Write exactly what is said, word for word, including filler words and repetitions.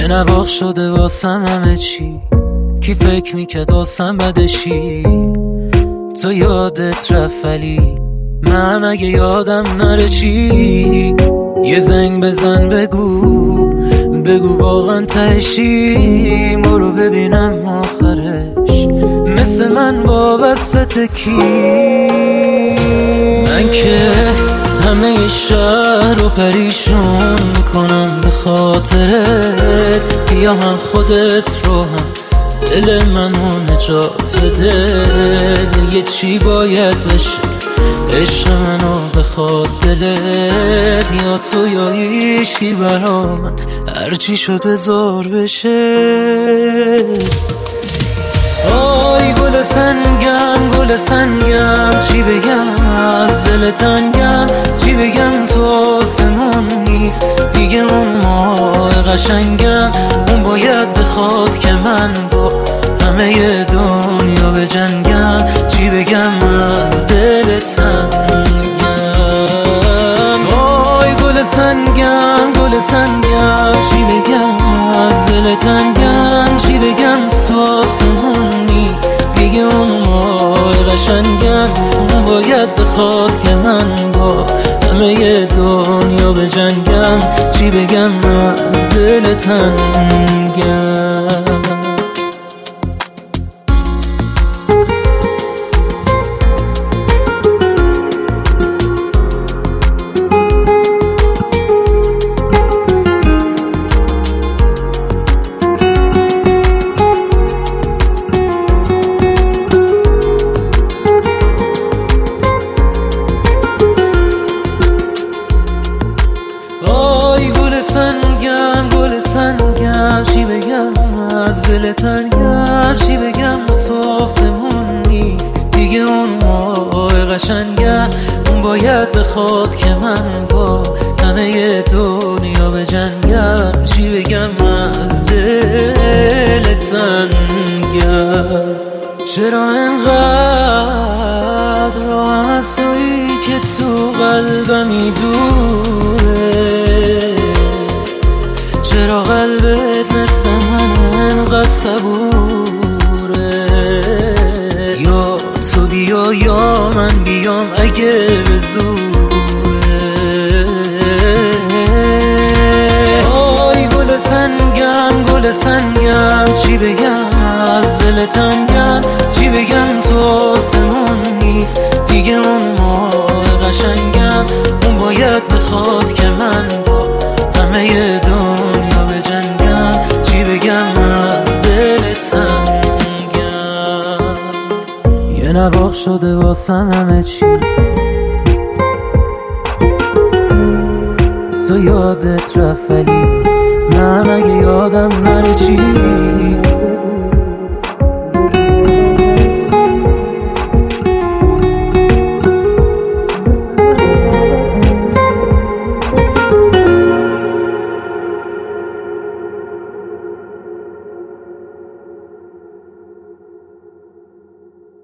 یه نواخ شده واسم همه چی، کی فکر میکرد واسم بدشی. تو یادت رفت ولی من اگه یادم نره چی. یه زنگ بزن بگو بگو واقعا تهشی. برو ببینم آخرش مثل من وابسته کی. من که همه شهر رو پریشون میکنم به خاطرت. بیا هم خودت رو هم دل منو نجات بده. یه چی باید بشه عشق منو بخواد دلت. یا تو یا ایشی برا من هرچی شد بذار بشه. آی گل سنگم گل سنگم چی بگم از دل تنگم. چی بگم تو آسمون نیست دیگه اون ماه قشنگم. اون باید بخواد که من با همه دنیا بجنگم. چی بگم از دل تنگم. آی گل سنگم گل سنگم چی بگم از دل تنگم. چی بگم تو آسمون نیست دیگه اون ماه قشنگم. اون باید بخواد که من با همه دنیا بجنگم. چی بگم از دل تنگم. سنگم گل سنگم چی بگم از دل تنگم. چی بگم تو آسمون نیست دیگه اون ماه قشنگم. اون باید بخواد که من با همه دنیا بجنگم. چی بگم از دل تنگم. چرا انقدر راهم از تویی که تو قلبمی دوره. چرا قلبت مثل من انقدر صبوره. یا تو بیا یا من بیام اگه به زوره. آی گل سنگم گل سنگم چی بگم از دل تنگم. چی بگم تو آسمون نیست دیگه اون ماه قشنگم. اون باید بخواد که من با همه دنیا بجنگم. چی بگم از دل تنگم. یه نواخ شده واسم همه چی، تو یادت رفت ولی من اگه یادم نره چی.